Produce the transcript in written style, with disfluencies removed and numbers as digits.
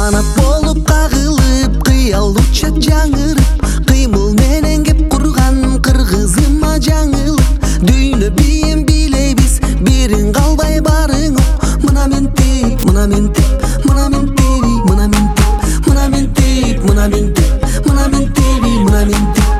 Канат болуп кагылып, кыял учат жаңырып, кыймыл менен кеп курган кыргызыма жаңылып. Дүйнө бийим билебиз, бирин калбай барың ок. Мына мен тек, мына мен тек, мына мен теби, мына мен тек, мына мен тек, мына мен тек, мына мен теби, мына мен тек.